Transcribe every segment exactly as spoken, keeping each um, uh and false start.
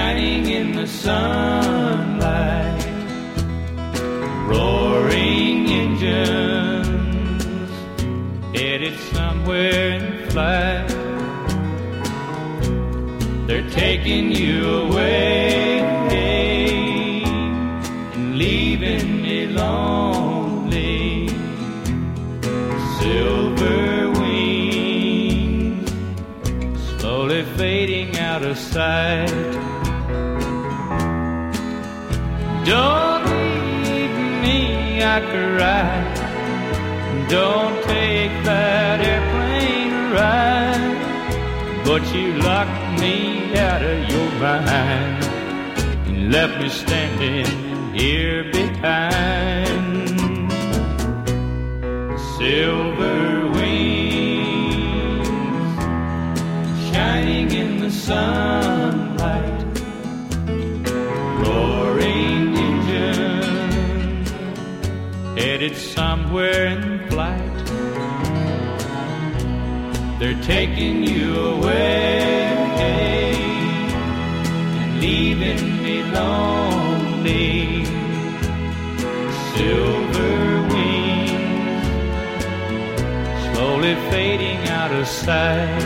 shining in the sunlight, roaring engines headed somewhere in flight. They're taking you away and leaving me lonely. Silver wings slowly fading out of sight. Don't leave me, I cry. Don't take that airplane ride. But you locked me out of your mind and left me standing here behind. Silver wings shining in the sunlight, roaring engine headed somewhere in flight. They're taking you away and leaving me lonely. Silver wings slowly fading out of sight.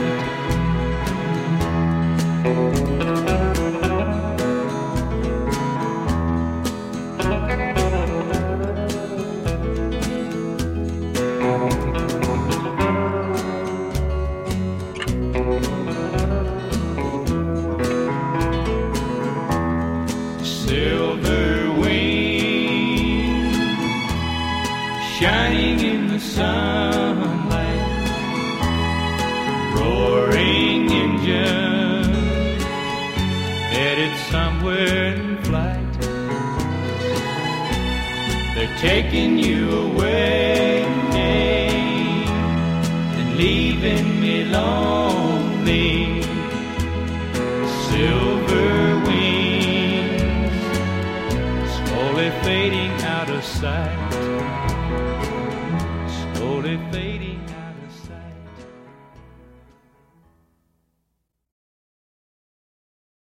Silver wings shining in the sunlight, roaring engine headed somewhere in flight. They're taking you away and leaving me lonely. Silver wings slowly fading out of sight, slowly fading out.